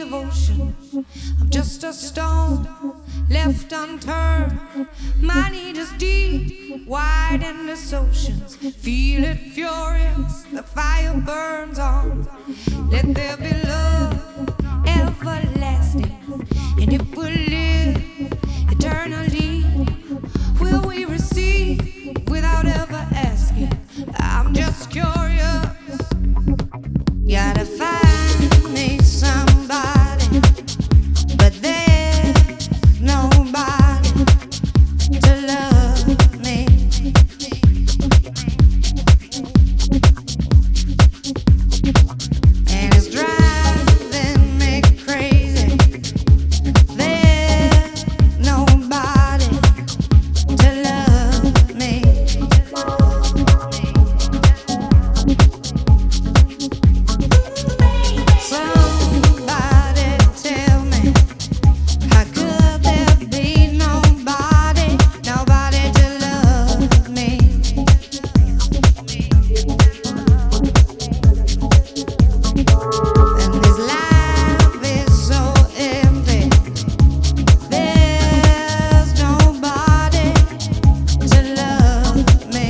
devotion. I'm just a stone left unturned. My need is deep, wide in this oceans. Feel it furious, the fire burns on. Let there be love, everlasting. And if we live eternally, will we receive without ever asking? I'm just curious. Gotta find me somebody, but there's nobody to love me. And it's driving me crazy. There's nobody to love me. Somebody tell me, how could there be nobody to love me? And this life is so empty. There's nobody to love me.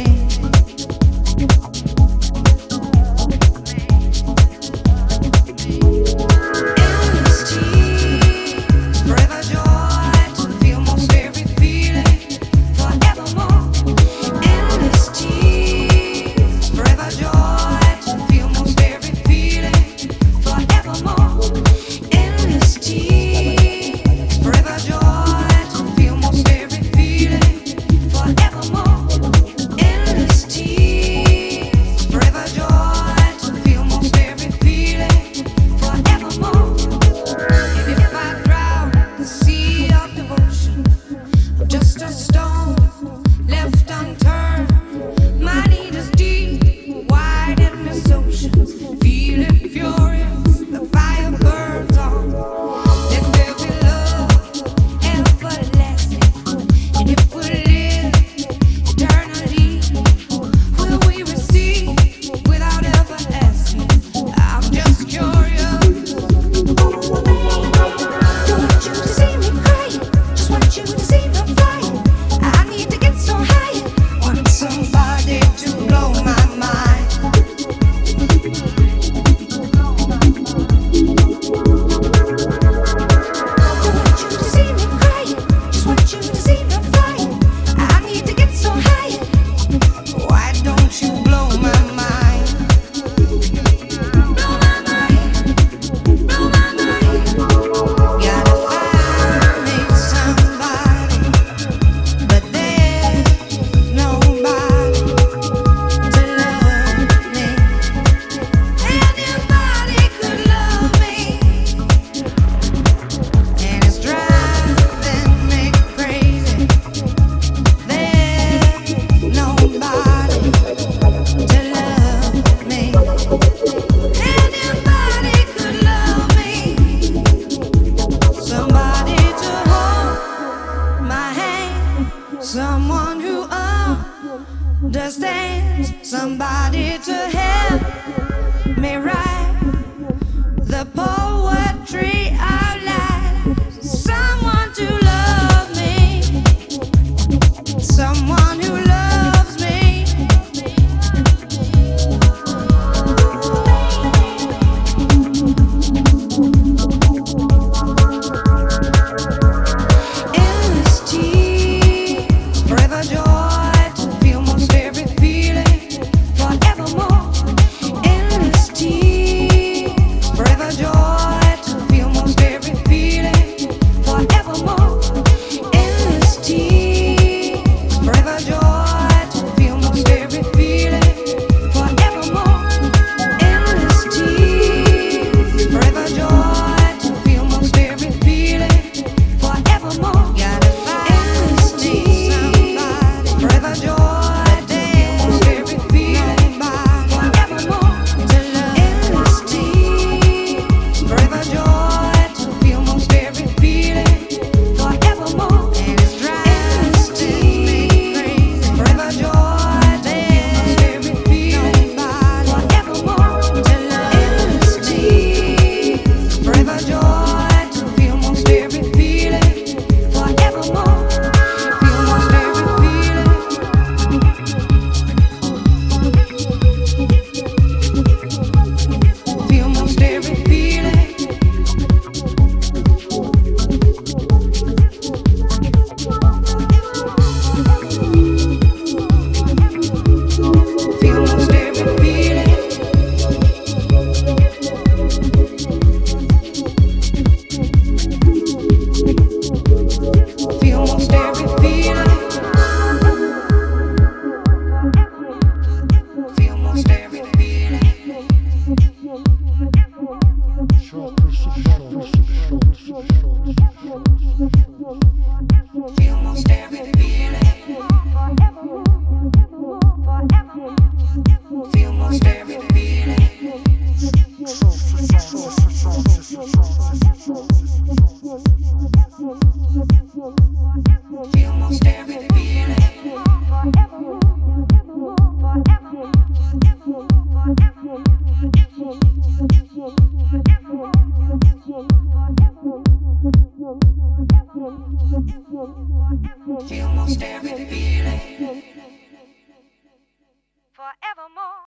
Endless tears, forever joy to feel most every feeling, forevermore. Endless tears, forever joy to feel most every feeling, forevermore. Endless tears, forever joy to feel most every feeling, forevermore. Endless tears, forever joy to feel most every feeling, forevermore. And if I drown in the sea of devotion, I'm just a stone left unturned. My need is deep, wide in this oceans. Feel it furious, the fire burns on. Let there be love, everlasting. And if we live eternally, will we receive without ever asking? I'm just curious. Don't want you to see me crying, just want you to see me flying. I need to get so high, want somebody to blow my mind. Don't want you to see me crying, just want you to see me flying. I need to get so high, why don't you blow my mind? Blow my mind, blow my mind. Gotta find me somebody, but there's nobody to love me. Anybody could love me, and it's driving me crazy. There's nobody to love me. Anybody could love me. Somebody to hold my hand, someone who understands, somebody to help me right.